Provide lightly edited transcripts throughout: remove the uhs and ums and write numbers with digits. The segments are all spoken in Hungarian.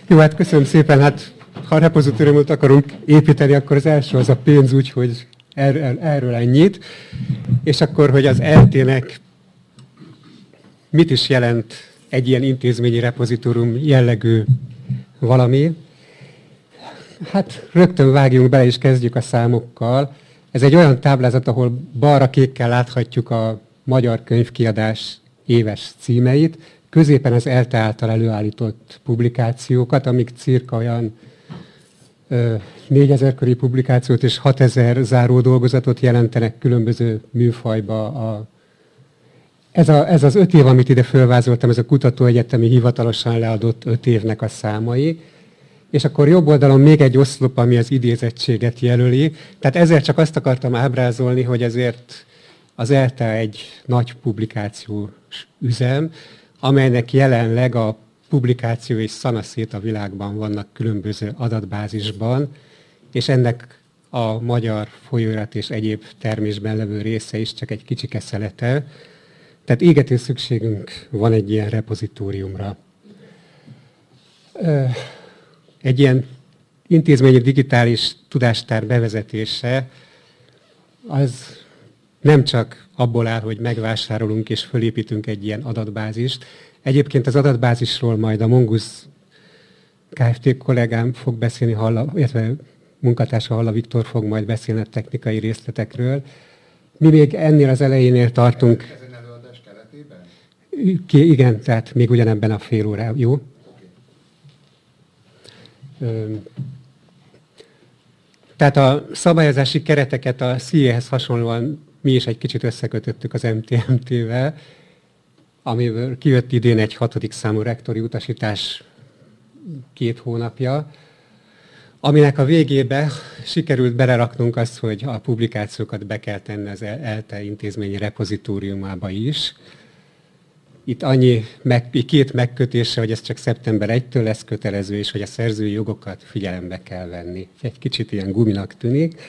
Jó, hát köszönöm szépen. Hát, ha a repozitóriumot akarunk építeni, akkor az első az a pénz, úgyhogy erről ennyit. És akkor, hogy az ELTE-nek mit is jelent egy ilyen intézményi repozitórium jellegű valami. Hát rögtön vágjunk bele és kezdjük a számokkal. Ez egy olyan táblázat, ahol balra kékkel láthatjuk a magyar könyvkiadás éves címeit, középen az ELTE által előállított publikációkat, amik cirka olyan 4000 körüli publikációt és 6000 záró dolgozatot jelentenek különböző műfajba. Ez az 5 év, amit ide fölvázoltam, ez a kutatóegyetemi hivatalosan leadott 5 évnek a számai. És akkor jobb oldalon még egy oszlop, ami az idézettséget jelöli. Tehát ezzel csak azt akartam ábrázolni, hogy ezért az ELTE egy nagy publikációs üzem, amelynek jelenleg a publikáció és szanaszét a világban vannak különböző adatbázisban, és ennek a magyar folyóirat és egyéb termésben levő része is csak egy kicsike szelete. Tehát égető szükségünk van egy ilyen repozitóriumra. Egy ilyen intézményi digitális tudástár bevezetése az nem csak abból áll, hogy megvásárolunk és fölépítünk egy ilyen adatbázist. Egyébként az adatbázisról majd a Mongoose Kft. Kollégám fog beszélni, illetve munkatársa Halla Viktor fog majd beszélni a technikai részletekről. Mi még ennél az elejénél tartunk. Ezen előadás keretében? Igen, tehát még ugyanebben a fél órában, jó? Tehát a szabályozási kereteket a CIE-hez hasonlóan mi is egy kicsit összekötöttük az MTMT-vel, amiből kijött idén egy 6. számú rektori utasítás 2 hónapja, aminek a végébe sikerült beleraknunk azt, hogy a publikációkat be kell tenni az ELTE intézményi repozitóriumába is. Itt annyi 2 megkötése, hogy ez csak szeptember 1-től lesz kötelező, és hogy a szerzői jogokat figyelembe kell venni. Egy kicsit ilyen guminak tűnik.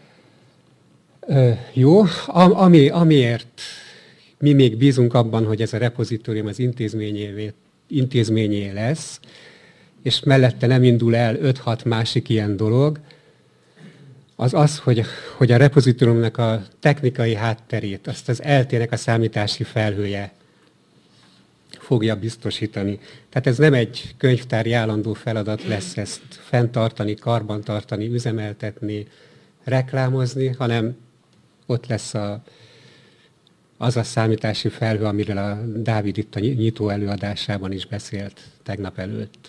Jó, amiért mi még bízunk abban, hogy ez a repozitórium az intézményé lesz, és mellette nem indul el 5-6 másik ilyen dolog, az, hogy a repozitóriumnak a technikai hátterét, azt az ELTE-nek a számítási felhője fogja biztosítani. Tehát ez nem egy könyvtári állandó feladat lesz ezt fenntartani, karbantartani, üzemeltetni, reklámozni, hanem ott lesz az a számítási felhő, amiről a Dávid itt a nyitó előadásában is beszélt tegnap előtt.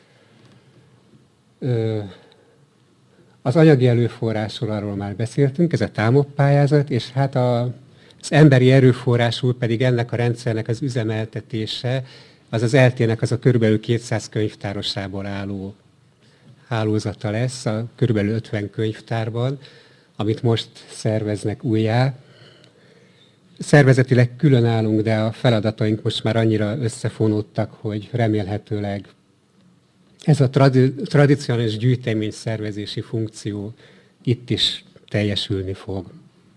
Az anyagi erőforrásról arról már beszéltünk, ez a TÁMOP pályázat, és hát az emberi erőforrásul pedig ennek a rendszernek az üzemeltetése, az az ELTE-nek az a körülbelül 200 könyvtárosából álló hálózata lesz, a körülbelül 50 könyvtárban, amit most szerveznek újjá. Szervezetileg külön állunk, de a feladataink most már annyira összefonódtak, hogy remélhetőleg ez a tradicionális gyűjtemény szervezési funkció itt is teljesülni fog.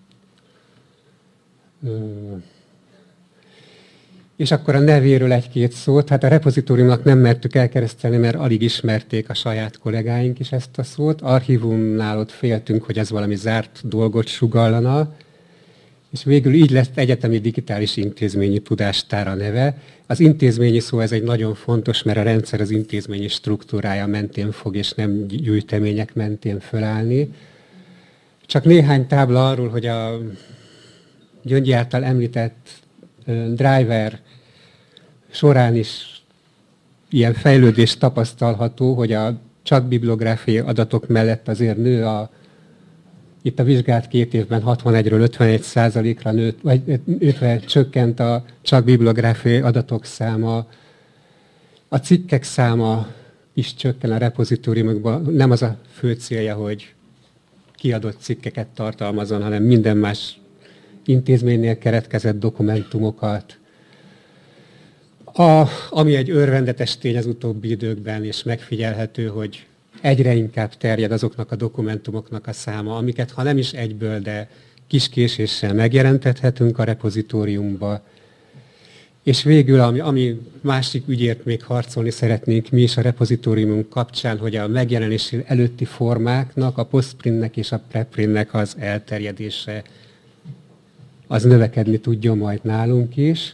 És akkor a nevéről 1-2 szót. Hát a repozitóriumnak nem mertük elkeresztelni, mert alig ismerték a saját kollégáink is ezt a szót. Archívumnál ott féltünk, hogy ez valami zárt dolgot sugallana, és végül így lett Egyetemi Digitális Intézményi Tudástár a neve. Az intézményi szó ez egy nagyon fontos, mert a rendszer az intézményi struktúrája mentén fog, és nem gyűjtemények mentén fölállni. Csak néhány tábla arról, hogy a Gyöngyi által említett driver során is ilyen fejlődés tapasztalható, hogy a csak bibliográfiai adatok mellett azért nő itt a vizsgált 2 évben 61-ről 51%-ra nőtt, vagy csökkent a csak bibliográfiai adatok száma. A cikkek száma is csökken a repozitóriumokban. Nem az a fő célja, hogy kiadott cikkeket tartalmazon, hanem minden más intézménynél keretkezett dokumentumokat. Ami egy örvendetes tény az utóbbi időkben, és megfigyelhető, hogy egyre inkább terjed azoknak a dokumentumoknak a száma, amiket ha nem is egyből, de kis késéssel megjelentethetünk a repozitóriumba. És végül, ami másik ügyért még harcolni szeretnénk mi is a repozitóriumunk kapcsán, hogy a megjelenés előtti formáknak, a postprintnek és a preprintnek az elterjedése az növekedni tudjon majd nálunk is.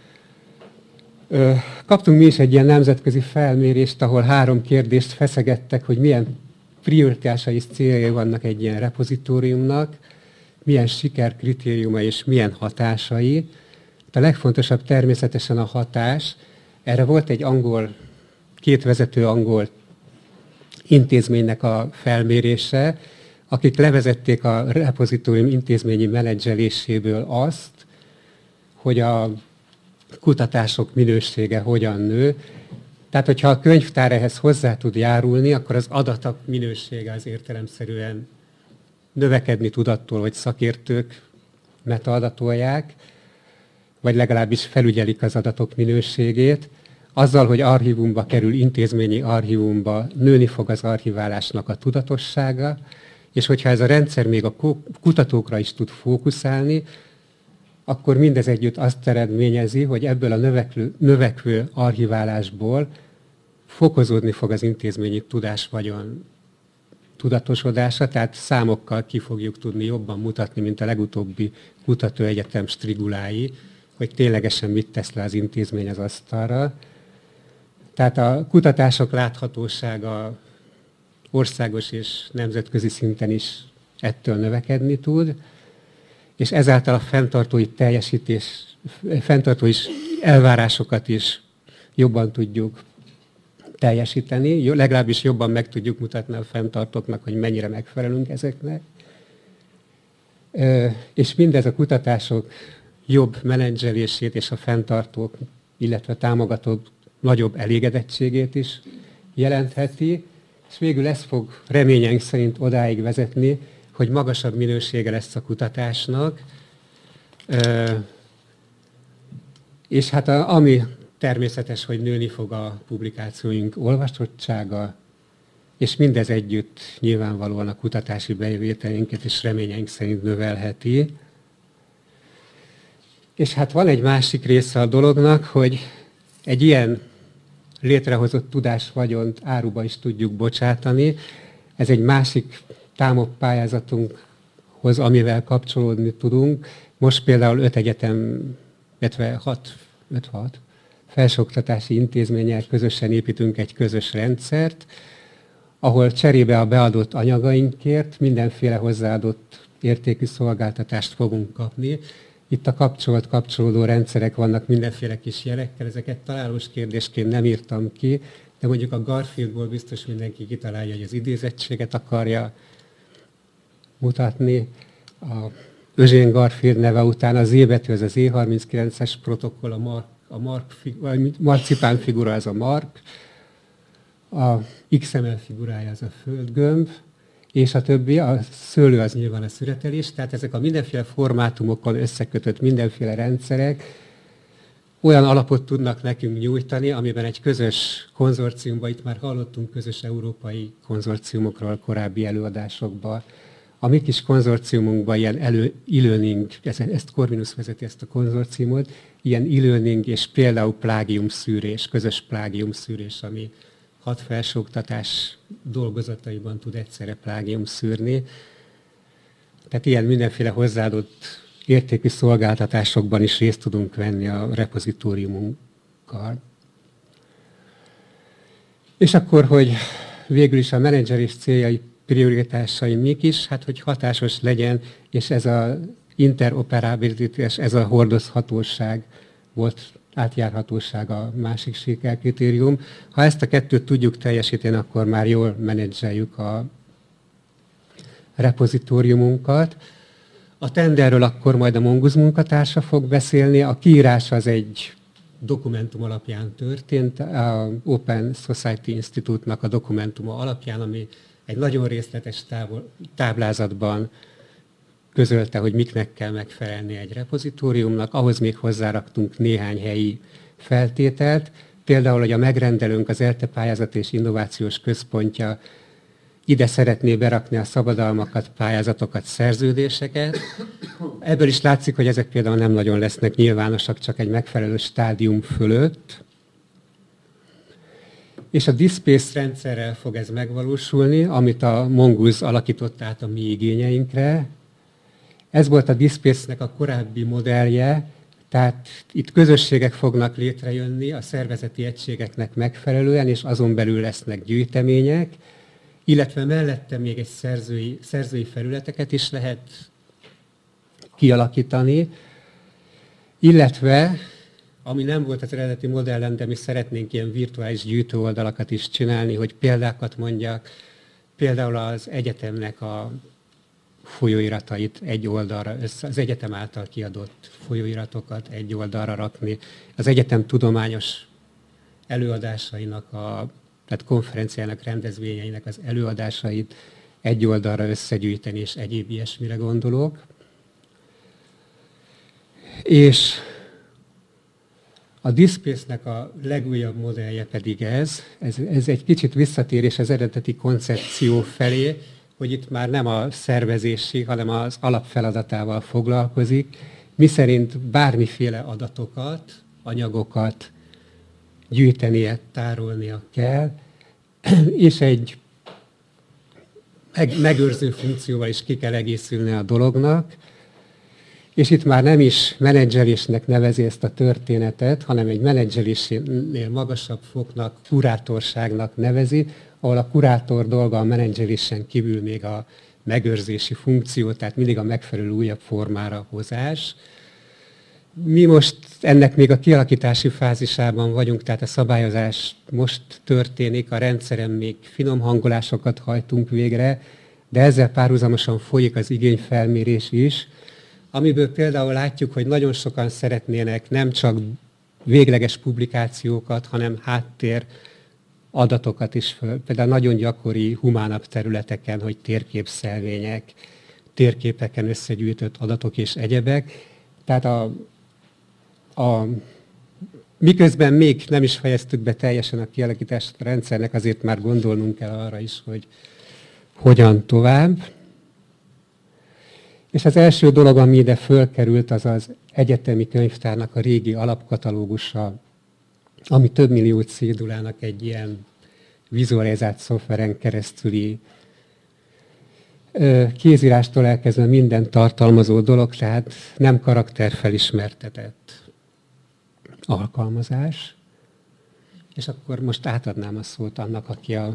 Kaptunk mi is egy ilyen nemzetközi felmérést, ahol 3 kérdést feszegettek, hogy milyen prioritásai és céljai vannak egy ilyen repozitóriumnak, milyen sikerkritériuma és milyen hatásai. A legfontosabb természetesen a hatás. Erre volt egy 2 vezető angol intézménynek a felmérése, akik levezették a repozitórium intézményi menedzseléséből azt, hogy a kutatások minősége hogyan nő. Tehát, hogyha a könyvtár ehhez hozzá tud járulni, akkor az adatok minősége az értelemszerűen növekedni tud attól, hogy szakértők metaadatolják, vagy legalábbis felügyelik az adatok minőségét. Azzal, hogy archívumba kerül, intézményi archívumba, nőni fog az archiválásnak a tudatossága, és hogyha ez a rendszer még a kutatókra is tud fókuszálni, akkor mindez együtt azt eredményezi, hogy ebből a növekvő archiválásból fokozódni fog az intézményi tudásvagyon tudatosodása, tehát számokkal ki fogjuk tudni jobban mutatni, mint a legutóbbi kutatóegyetem strigulái, hogy ténylegesen mit tesz le az intézmény az asztalra. Tehát a kutatások láthatósága országos és nemzetközi szinten is ettől növekedni tud, és ezáltal a fenntartói elvárásokat is jobban tudjuk teljesíteni, legalábbis jobban meg tudjuk mutatni a fenntartóknak, hogy mennyire megfelelünk ezeknek. És mindez a kutatások jobb menedzselését és a fenntartók, illetve támogatók nagyobb elégedettségét is jelentheti, és végül ez fog reményeink szerint odáig vezetni, hogy magasabb minősége lesz a kutatásnak, és hát ami természetes, hogy nőni fog a publikációink olvasottsága, és mindez együtt nyilvánvalóan a kutatási bevételeinket és reményeink szerint növelheti. És hát van egy másik része a dolognak, hogy egy ilyen létrehozott tudásvagyont áruba is tudjuk bocsátani. Ez egy másik támogatpályázatunkhoz, amivel kapcsolódni tudunk. Most például 5 egyetem, 56 felsőoktatási intézménnyel közösen építünk egy közös rendszert, ahol cserébe a beadott anyagainkért mindenféle hozzáadott értékű szolgáltatást fogunk kapni. Itt a kapcsolódó rendszerek vannak mindenféle kis jelekkel, ezeket találós kérdésként nem írtam ki, de mondjuk a Garfieldból biztos mindenki kitalálja, hogy az idézettséget akarja mutatni. A Eugene Garfield neve után a Z betű, az E39-es protokoll, a marcipán figura az a mark, a XML figurája az a földgömb, és a többi, a szőlő az nyilván a szüretelés, tehát ezek a mindenféle formátumokon összekötött mindenféle rendszerek olyan alapot tudnak nekünk nyújtani, amiben egy közös konzorciumban, itt már hallottunk közös európai konzorciumokról korábbi előadásokban, a mi kis konzorciumunkban ilyen e-learning, ezt Corvinus vezeti ezt a konzorciumot, ilyen e-learning és például plágiumszűrés, közös plágiumszűrés, ami 6 felsőoktatás dolgozataiban tud egyszerre plágium szűrni. Tehát ilyen mindenféle hozzáadott értékű szolgáltatásokban is részt tudunk venni a repozitóriumunkkal. És akkor, hogy végül is a menedzselés céljai, prioritásai mik is, hát hogy hatásos legyen, és ez az interoperabilitás, ez a hordozhatóság volt, átjárhatóság a másik sikerkritérium. Ha ezt a kettőt tudjuk teljesíteni, akkor már jól menedzseljük a repozitóriumunkat. A tenderről akkor majd a Mongoose munkatársa fog beszélni. A kiírás az egy dokumentum alapján történt, a Open Society Institute-nak a dokumentuma alapján, ami egy nagyon részletes táblázatban közölte, hogy miknek kell megfelelni egy repozitóriumnak. Ahhoz még hozzáraktunk néhány helyi feltételt, például, hogy a megrendelőnk az ELTE pályázat és innovációs központja ide szeretné berakni a szabadalmakat, pályázatokat, szerződéseket. Ebből is látszik, hogy ezek például nem nagyon lesznek nyilvánosak, csak egy megfelelő stádium fölött. És a DSpace rendszerrel fog ez megvalósulni, amit a Mongoose alakított át a mi igényeinkre. Ez volt a DSpace-nek a korábbi modellje, tehát itt közösségek fognak létrejönni a szervezeti egységeknek megfelelően, és azon belül lesznek gyűjtemények, illetve mellette még egy szerzői felületeket is lehet kialakítani, illetve, ami nem volt az eredeti modellen, de mi szeretnénk ilyen virtuális gyűjtőoldalakat is csinálni, hogy példákat mondjak, például az egyetemnek a folyóiratait egy oldalra, az egyetem által kiadott folyóiratokat egy oldalra rakni, az egyetem tudományos előadásainak, tehát konferenciának, rendezvényeinek az előadásait egy oldalra összegyűjteni, és egyéb ilyesmire gondolok. És a DSpace-nek a legújabb modellje pedig ez egy kicsit visszatérés az eredeti koncepció felé, hogy itt már nem a szervezési, hanem az alapfeladatával foglalkozik, miszerint bármiféle adatokat, anyagokat gyűjtenie, tárolnia kell, és egy megőrző funkcióval is ki kell egészülni a dolognak, és itt már nem is menedzselésnek nevezi ezt a történetet, hanem egy menedzselésnél magasabb foknak, kurátorságnak nevezi, ahol a kurátor dolga a menedzselésen kívül még a megőrzési funkció, tehát mindig a megfelelő újabb formára hozás. Mi most ennek még a kialakítási fázisában vagyunk, tehát a szabályozás most történik, a rendszeren még finom hangolásokat hajtunk végre, de ezzel párhuzamosan folyik az igényfelmérés is, amiből például látjuk, hogy nagyon sokan szeretnének nem csak végleges publikációkat, hanem háttér adatokat is föl. Például nagyon gyakori humánabb területeken, hogy térképszelvények, térképeken összegyűjtött adatok és egyebek. Tehát miközben még nem is fejeztük be teljesen a kialakítást a rendszernek, azért már gondolnunk kell arra is, hogy hogyan tovább. És az első dolog, ami ide fölkerült, az az egyetemi könyvtárnak a régi alapkatalógusa, ami több millió cédulának egy ilyen vizualizált szoftveren keresztüli kézírástól elkezdve minden tartalmazó dolog, tehát nem karakterfelismertetett alkalmazás. És akkor most átadnám a szót annak, aki a...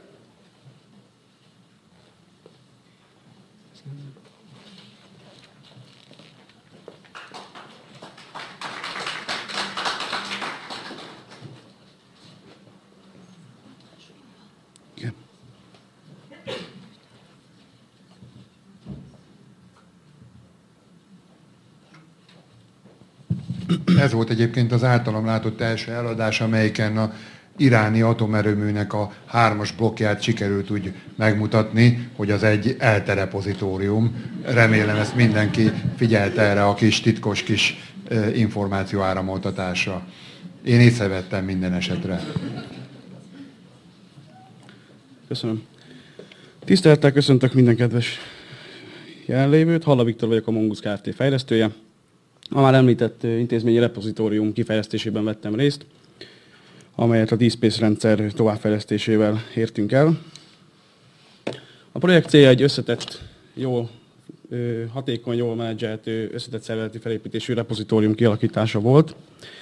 Ez volt egyébként az általam látott első eladás, amelyiken a iráni atomerőműnek a 3-as blokkját sikerült úgy megmutatni, hogy az egy ELTE repozitórium. Remélem ezt mindenki figyelte erre a kis titkos kis információ áramoltatásra. Én észrevettem minden esetre. Köszönöm. Tisztelettel köszöntök minden kedves jelenlévőt. Halla Viktor vagyok, a Mongoose Kft. Fejlesztője. A már említett intézményi repozitórium kifejlesztésében vettem részt, amelyet a DSpace rendszer továbbfejlesztésével értünk el. A projekt célja egy összetett, hatékony, jól menedzselhető, összetett szervezeti felépítésű repozitórium kialakítása volt.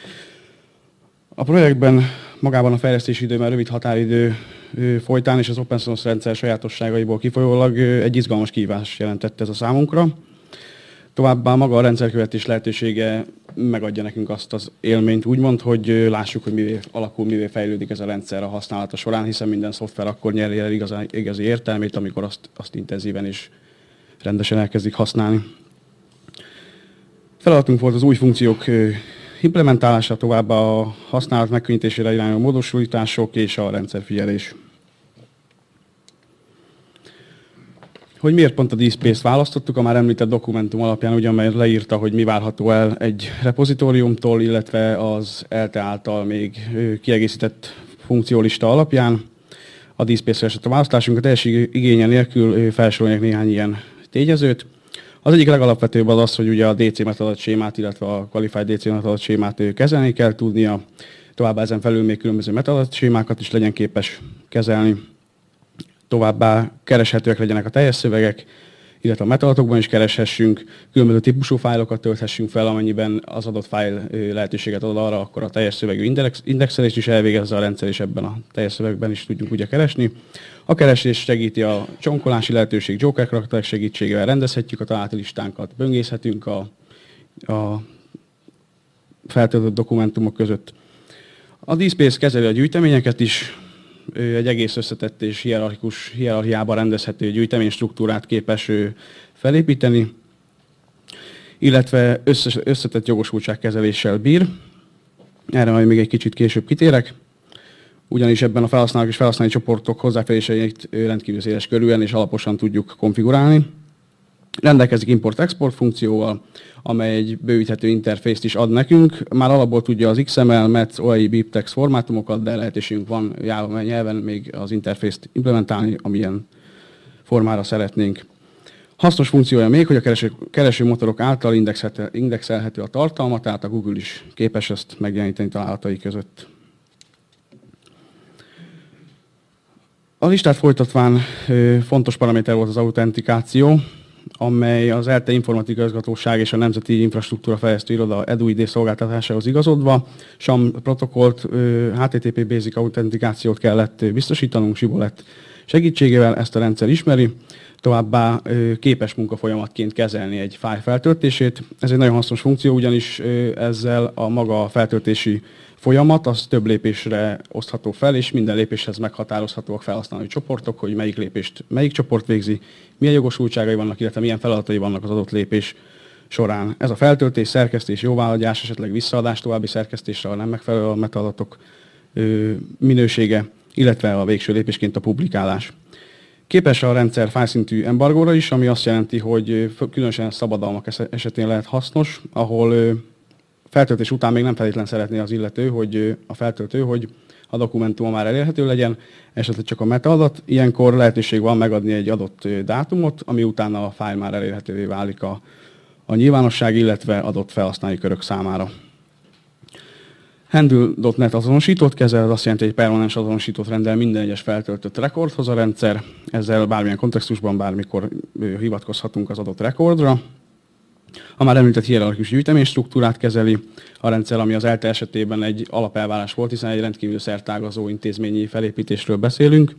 A projektben magában a fejlesztési idő, mert rövid határidő folytán és az open source rendszer sajátosságaiból kifolyólag egy izgalmas kihívás jelentett ez a számunkra. Továbbá maga a rendszerkövetés lehetősége megadja nekünk azt az élményt, úgymond, hogy lássuk, hogy mivé alakul, mivé fejlődik ez a rendszer a használata során, hiszen minden szoftver akkor nyeri el igazi értelmét, amikor azt intenzíven és rendesen elkezdik használni. Feladatunk volt az új funkciók implementálása, továbbá a használat megkönnyítésére irányuló módosulítások és a rendszerfigyelés. Hogy miért pont a DSpace-t választottuk, a már említett dokumentum alapján, ugyan leírta, hogy mi várható el egy repozitóriumtól, illetve az ELTE által még kiegészített funkciólista alapján. a DSpace eset választásunk. A teljes igénye nélkül felsorolják néhány ilyen tényezőt. Az egyik legalapvetőbb az, hogy ugye a DC metadatsémát, illetve a Qualified DC metadatsémát kezelni kell tudnia, továbbá ezen felül még különböző metadatsémákat is legyen képes kezelni, továbbá kereshetőek legyenek a teljes szövegek, illetve a metadatokban is kereshessünk, különböző típusú fájlokat tölthessünk fel, amennyiben az adott fájl lehetőséget ad arra, akkor a teljes szövegű indexelést is elvégezze a rendszer, és ebben a teljes szövegben is tudjunk ugye keresni. A keresés segíti a csomkolási lehetőség, Joker karakterek segítségével rendezhetjük a találati listánkat, böngészhetünk a feltöltött dokumentumok között. A DSpace kezeli a gyűjteményeket is, egy egész összetett és hierarchiában rendezhető gyűjteménystruktúrát képes felépíteni, illetve összetett jogosultságkezeléssel bír. Erre majd még egy kicsit később kitérek, ugyanis ebben a felhasználók és felhasználói csoportok hozzáféréseit rendkívül széles körűen és alaposan tudjuk konfigurálni. Rendelkezik import-export funkcióval, amely egy bővíthető interfészt is ad nekünk. Már alapból tudja az XML, METS, OAI, BibTeX formátumokat, de lehetőségünk van Java nyelven még az interfészt implementálni, amilyen formára szeretnénk. Hasznos funkciója még, hogy a keresőmotorok által indexelhető a tartalma, tehát a Google is képes ezt megjeleníteni találatai között. A listát folytatván fontos paraméter volt az autentikáció, amely az ELTE Informatikai Igazgatóság és a Nemzeti Infrastruktúra Fejlesztő Iroda EDUID szolgáltatásához igazodva SAM protokollt, HTTP Basic autentikációt kellett biztosítanunk, Shibboleth segítségével, ezt a rendszer ismeri, továbbá képes munkafolyamatként kezelni egy fájl feltöltését. Ez egy nagyon hasznos funkció, ugyanis ezzel a maga feltöltési folyamat az több lépésre osztható fel, és minden lépéshez meghatározhatóak felhasználói csoportok, hogy melyik lépést melyik csoport végzi, milyen jogosultságai vannak, illetve milyen feladatai vannak az adott lépés során. Ez a feltöltés, szerkesztés, jóváhagyás, esetleg visszaadás további szerkesztésre, ha nem megfelelő a metadatok minősége, illetve a végső lépésként a publikálás. Képes a rendszer fájlszintű embargóra is, ami azt jelenti, hogy különösen szabadalmak esetén lehet hasznos, ahol feltöltés után még nem feltétlenül szeretné az illető, hogy a feltöltő, hogy a dokumentuma már elérhető legyen, esetleg csak a metaadat. Ilyenkor lehetőség van megadni egy adott dátumot, ami utána a fájl már elérhetővé válik a nyilvánosság, illetve adott felhasználói körök számára. Handle.net azonosítót kezel, ez azt jelenti, hogy permanens azonosítót rendel minden egyes feltöltött rekordhoz a rendszer. Ezzel bármilyen kontextusban, bármikor hivatkozhatunk az adott rekordra. A már említett hierarchikus gyűjteménystruktúrát kezeli a rendszer, ami az ELTE esetében egy alapelvárás volt, hiszen egy rendkívül szertágazó intézményi felépítésről beszélünk.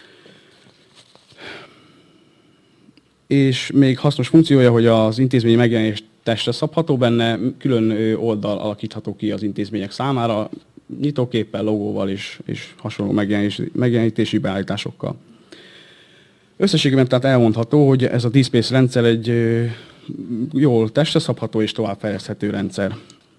És még hasznos funkciója, hogy az intézményi megjelenés testre szabható benne, külön oldal alakítható ki az intézmények számára, nyitóképpel, logóval és hasonló megjelenítési beállításokkal. Összességében tehát elmondható, hogy ez a DSpace rendszer egy jól testre szabható és továbbfejleszthető rendszer.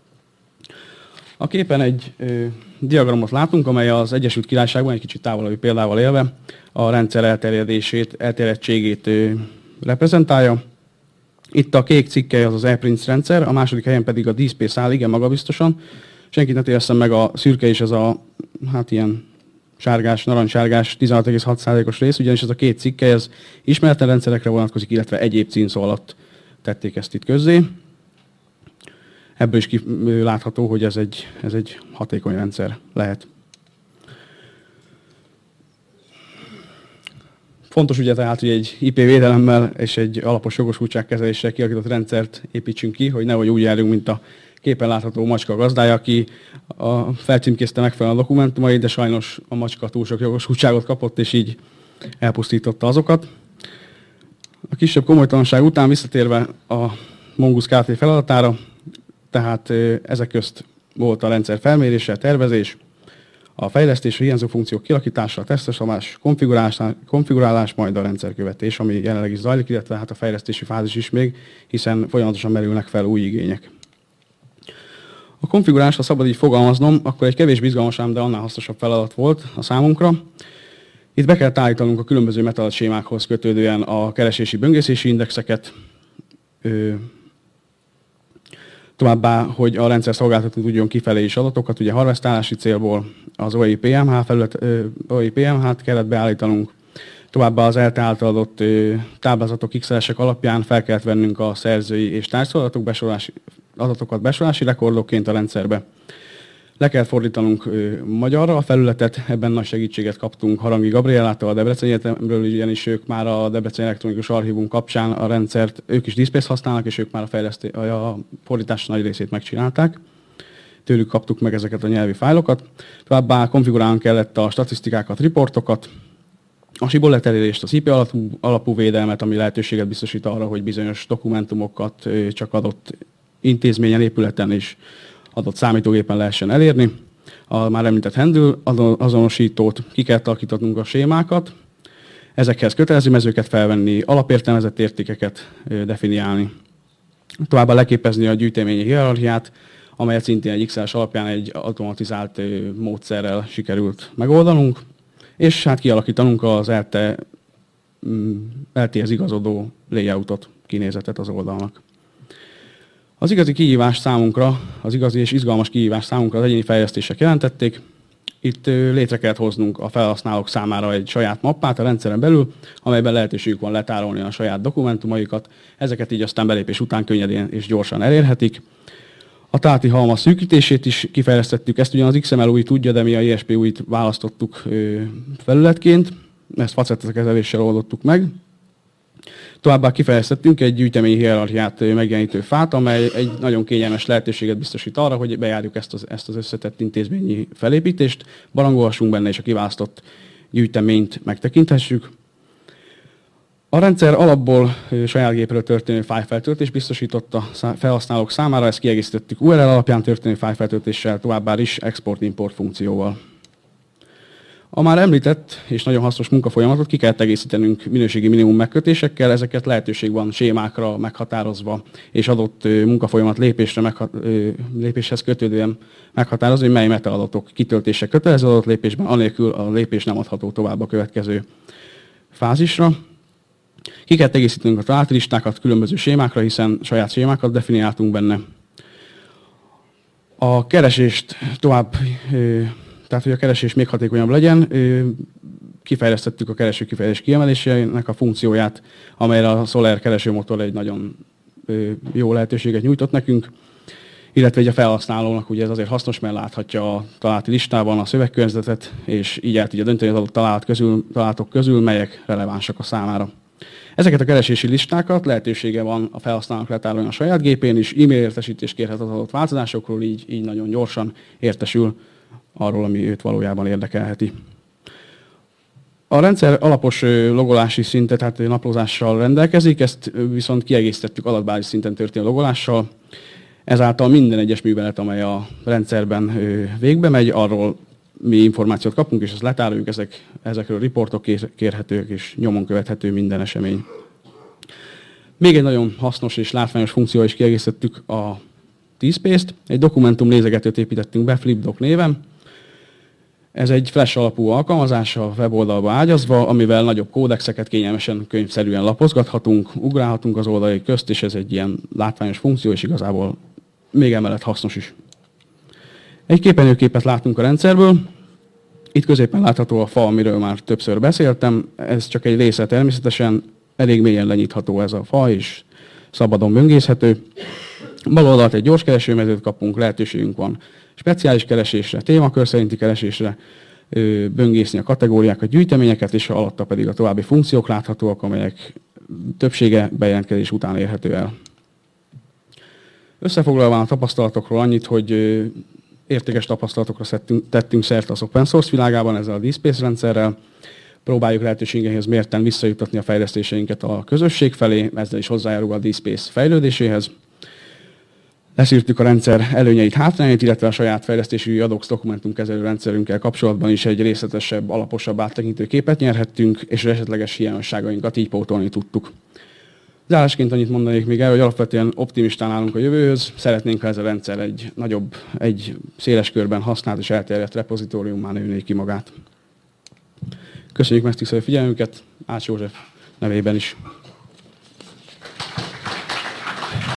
A képen egy diagramot látunk, amely az Egyesült Királyságban egy kicsit távolabbi példával élve a rendszer elterjedtségét reprezentálja. Itt a kék cikke az ePrints rendszer, a második helyen pedig a DSpace áll, igen magabiztosan. Senkit ne tévesszem meg, a szürke is ez a ilyen sárgás, narancssárgás 16,6%-os rész, ugyanis ez a két cikke, ez ismeretlen rendszerekre vonatkozik, illetve egyéb címszó alatt tették ezt itt közzé. Ebből is látható, hogy ez egy hatékony rendszer lehet. Fontos ugye tehát, hogy egy IP védelemmel és egy alapos jogosultságkezeléssel kialakított rendszert építsünk ki, hogy nehogy úgy járjunk, mint a képen látható macska gazdája, aki felcímkézte megfelelően a dokumentumait, de sajnos a macska túl sok jogosultságot kapott, és így elpusztította azokat. A kisebb komolytalanság után visszatérve a Mongoose Kft. Feladatára, tehát ezek közt volt a rendszer felmérése, a tervezés, a fejlesztés, a hiányzó funkciók kialakítása, a tesztesolás, konfigurálás, majd a rendszerkövetés, ami jelenleg is zajlik, illetve hát a fejlesztési fázis is még, hiszen folyamatosan merülnek fel új igények. A konfigurálás, ha szabad így fogalmaznom, akkor egy kevés izgalmasabb, de annál hasznosabb feladat volt a számunkra. Itt be kell állítanunk a különböző metadatsémákhoz kötődően a keresési böngészési indexeket, Továbbá, hogy a rendszer szolgáltató tudjon kifelé is adatokat, ugye harvesztálási célból az OEI-PMH-t kellett beállítanunk. Továbbá az ELTE által adott táblázatok XLS-ek alapján fel kellett vennünk a szerzői és tárgyszolgáltatók adatokat besorolási rekordokként a rendszerbe. Le kellett fordítanunk magyarra a felületet, ebben nagy segítséget kaptunk Harangi Gabriellától, a Debreceni Egyetemről, ugyanis ők már a Debreceni Elektronikus Archívum kapcsán a rendszert, ők is DSpace használnak, és ők már a fordítás nagy részét megcsinálták. Tőlük kaptuk meg ezeket a nyelvi fájlokat. Továbbá konfigurálnunk kellett a statisztikákat, riportokat, a SIBOLET elérést, az IP alapú védelmet, ami lehetőséget biztosít arra, hogy bizonyos dokumentumokat csak adott intézményen, épületen és adott számítógépen lehessen elérni. A már említett handle azonosítót, ki kell alakítanunk a sémákat, ezekhez kötelező mezőket felvenni, alapértelmezett értékeket definiálni. Továbbá leképezni a gyűjteményi hierarchiát, amelyet szintén egy XLS alapján egy automatizált módszerrel sikerült megoldanunk, és hát kialakítanunk az LT-hez igazodó layoutot, kinézetet az oldalnak. Az igazi kihívás számunkra, az igazi és izgalmas kihívás számunkra az egyéni fejlesztések jelentették. Itt létre kellett hoznunk a felhasználók számára egy saját mappát a rendszeren belül, amelyben lehetőségük van letárolni a saját dokumentumaikat. Ezeket így aztán belépés után könnyedén és gyorsan elérhetik. A tárti halmaz szűkítését is kifejlesztettük, ezt ugyan az XML UI tudja, de mi a ISP UI-t választottuk felületként, ezt facetta kezeléssel oldottuk meg. Továbbá kifejlesztettünk egy gyűjtemény hierarchiát megjelenítő fát, amely egy nagyon kényelmes lehetőséget biztosít arra, hogy bejárjuk ezt az összetett intézményi felépítést, barangolhassunk benne, és a kiválasztott gyűjteményt megtekinthessük. A rendszer alapból saját gépről történő fájlfeltöltést biztosított a felhasználók számára, ezt kiegészítettük URL alapján történő fájlfeltöltéssel, továbbá is export-import funkcióval. A már említett és nagyon hasznos munkafolyamatot ki kellett egészítenünk minőségi minimum megkötésekkel, ezeket lehetőség van sémákra meghatározva, és adott munkafolyamat lépéshez kötődően meghatározni, hogy mely metaadatok kitöltése kötelező adott lépésben, anélkül a lépés nem adható tovább a következő fázisra. Ki kellett egészítenünk a talált listákat különböző sémákra, hiszen saját sémákat definiáltunk benne. A keresést tovább, tehát hogy a keresés még hatékonyabb legyen, kifejlesztettük a kereső kifejezés kiemelésének a funkcióját, amelyre a Solar keresőmotor egy nagyon jó lehetőséget nyújtott nekünk, illetve egy a felhasználónak ugye ez azért hasznos, mert láthatja a találati listában a szövegkörnyezetet, és így el tudja dönteni az adott találatok közül, melyek relevánsak a számára. Ezeket a keresési listákat lehetősége van a felhasználónak letárolni a saját gépén is, e-mail értesítést kérhet az adott változásokról, így nagyon gyorsan értesül arról, ami őt valójában érdekelheti. A rendszer alapos logolási szintet, tehát naplózással rendelkezik, ezt viszont kiegészítettük adatbázis szinten történő logolással. Ezáltal minden egyes művelet, amely a rendszerben végbe megy, arról mi információt kapunk, és ezt letároljuk, ezekről riportok kérhetők, és nyomon követhető minden esemény. Még egy nagyon hasznos és látványos funkció is kiegészítettük a DSpace-t. Egy dokumentum nézegetőt építettünk be FlipDoc néven. Ez egy flash alapú alkalmazás a weboldalba ágyazva, amivel nagyobb kódexeket kényelmesen, könyvszerűen lapozgathatunk, ugrálhatunk az oldalai közt, és ez egy ilyen látványos funkció, és igazából még emellett hasznos is. Egy képernyőképet látunk a rendszerből. Itt középen látható a fa, amiről már többször beszéltem. Ez csak egy része természetesen, elég mélyen lenyitható ez a fa, és szabadon böngészhető. Bal oldalt egy gyors keresőmezőt kapunk, lehetőségünk van speciális keresésre, témakör szerinti keresésre, böngészni a kategóriákat, gyűjteményeket, és alatta pedig a további funkciók láthatóak, amelyek többsége bejelentkezés után érhető el. Összefoglalva a tapasztalatokról annyit, hogy értékes tapasztalatokra tettünk szert az open source világában ezzel a DSpace rendszerrel. Próbáljuk lehetőségeihez mérten visszajuttatni a fejlesztéseinket a közösség felé, ezzel is hozzájárul a DSpace fejlődéséhez. Leszűrtük a rendszer előnyeit, hátrányait, illetve a saját fejlesztési ADOX dokumentumkezelő rendszerünkkel kapcsolatban is egy részletesebb, alaposabb áttekintő képet nyerhettünk, és esetleges hiányosságainkat így pótolni tudtuk. Zárásként annyit mondanék még el, hogy alapvetően optimistán állunk a jövőhöz. Szeretnénk, ha ez a rendszer egy széles körben használt és elterjedt repozitóriummá nőné ki magát. Köszönjük megtisztelő figyelmüket, Ács József nevében is.